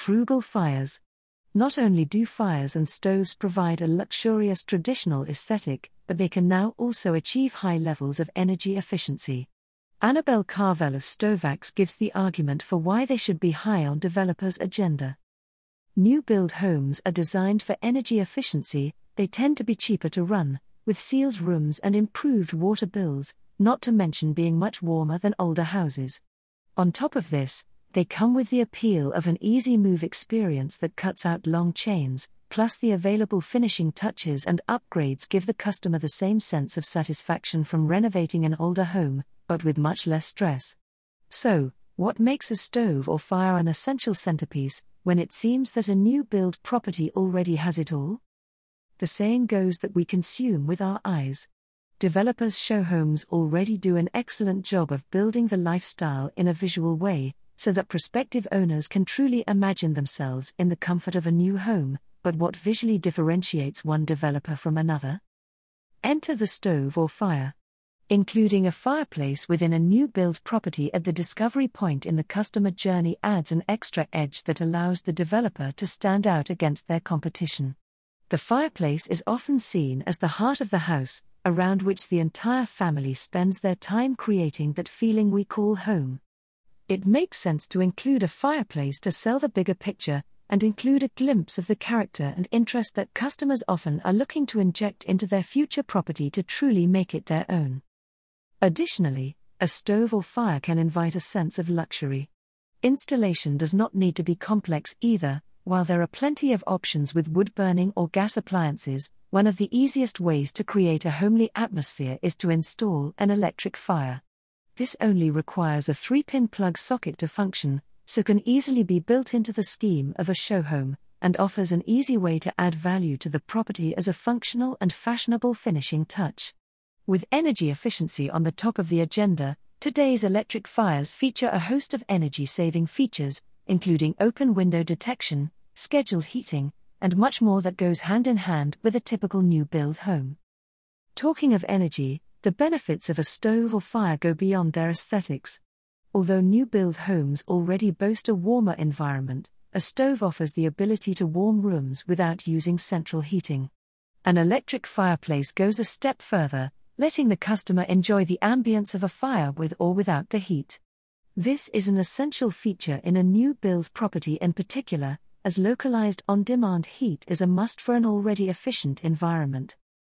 Frugal fires. Not only do fires and stoves provide a luxurious traditional aesthetic, but they can now also achieve high levels of energy efficiency. Annabelle Carvel of Stovax gives the argument for why they should be high on developers' agenda. New build homes are designed for energy efficiency, they tend to be cheaper to run, with sealed rooms and improved water bills, not to mention being much warmer than older houses. On top of this, they come with the appeal of an easy move experience that cuts out long chains, plus the available finishing touches and upgrades give the customer the same sense of satisfaction from renovating an older home, but with much less stress. So, what makes a stove or fire an essential centerpiece, when it seems that a new build property already has it all? The saying goes that we consume with our eyes. Developers' show homes already do an excellent job of building the lifestyle in a visual way, so that prospective owners can truly imagine themselves in the comfort of a new home. But what visually differentiates one developer from another? Enter the stove or fire. Including a fireplace within a new build property at the discovery point in the customer journey adds an extra edge that allows the developer to stand out against their competition. The fireplace is often seen as the heart of the house, around which the entire family spends their time creating that feeling we call home. It makes sense to include a fireplace to sell the bigger picture, and include a glimpse of the character and interest that customers often are looking to inject into their future property to truly make it their own. Additionally, a stove or fire can invite a sense of luxury. Installation does not need to be complex either. While there are plenty of options with wood burning or gas appliances, one of the easiest ways to create a homely atmosphere is to install an electric fire. This only requires a 3-pin plug socket to function, so can easily be built into the scheme of a show home, and offers an easy way to add value to the property as a functional and fashionable finishing touch. With energy efficiency on the top of the agenda, today's electric fires feature a host of energy-saving features, including open window detection, scheduled heating, and much more that goes hand in hand with a typical new build home. Talking of energy, the benefits of a stove or fire go beyond their aesthetics. Although new build homes already boast a warmer environment, a stove offers the ability to warm rooms without using central heating. An electric fireplace goes a step further, letting the customer enjoy the ambience of a fire with or without the heat. This is an essential feature in a new build property in particular, as localized on-demand heat is a must for an already efficient environment.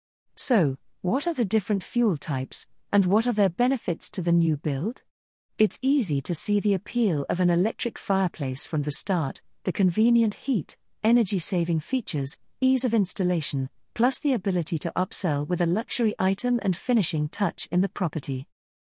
So, what are the different fuel types, and what are their benefits to the new build? It's easy to see the appeal of an electric fireplace from the start: the convenient heat, energy-saving features, ease of installation, plus the ability to upsell with a luxury item and finishing touch in the property.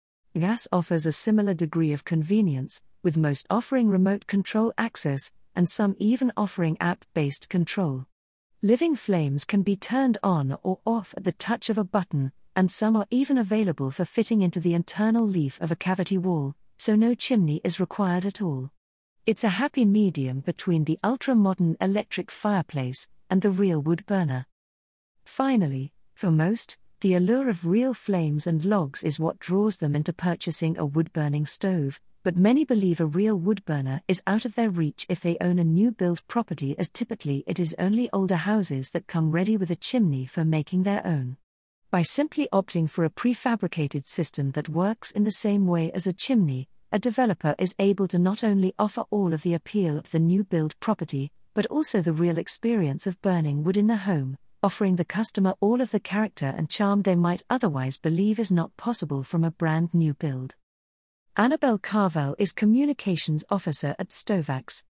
Gas offers a similar degree of convenience, with most offering remote control access, and some even offering app-based control. Living flames can be turned on or off at the touch of a button, and some are even available for fitting into the internal leaf of a cavity wall, so no chimney is required at all. It's a happy medium between the ultra-modern electric fireplace and the real wood burner. Finally, for most, the allure of real flames and logs is what draws them into purchasing a wood-burning stove, but many believe a real wood burner is out of their reach if they own a new build property, as typically it is only older houses that come ready with a chimney for making their own. By simply opting for a prefabricated system that works in the same way as a chimney, a developer is able to not only offer all of the appeal of the new build property, but also the real experience of burning wood in the home, offering the customer all of the character and charm they might otherwise believe is not possible from a brand new build. Annabelle Carvel is Communications Officer at Stovax.